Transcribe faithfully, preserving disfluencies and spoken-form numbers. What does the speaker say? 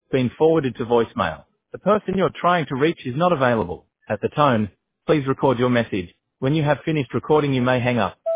been forwarded to voicemail. The person you're trying to reach is not available. At the tone, please record your message. When you have finished recording, you may hang up.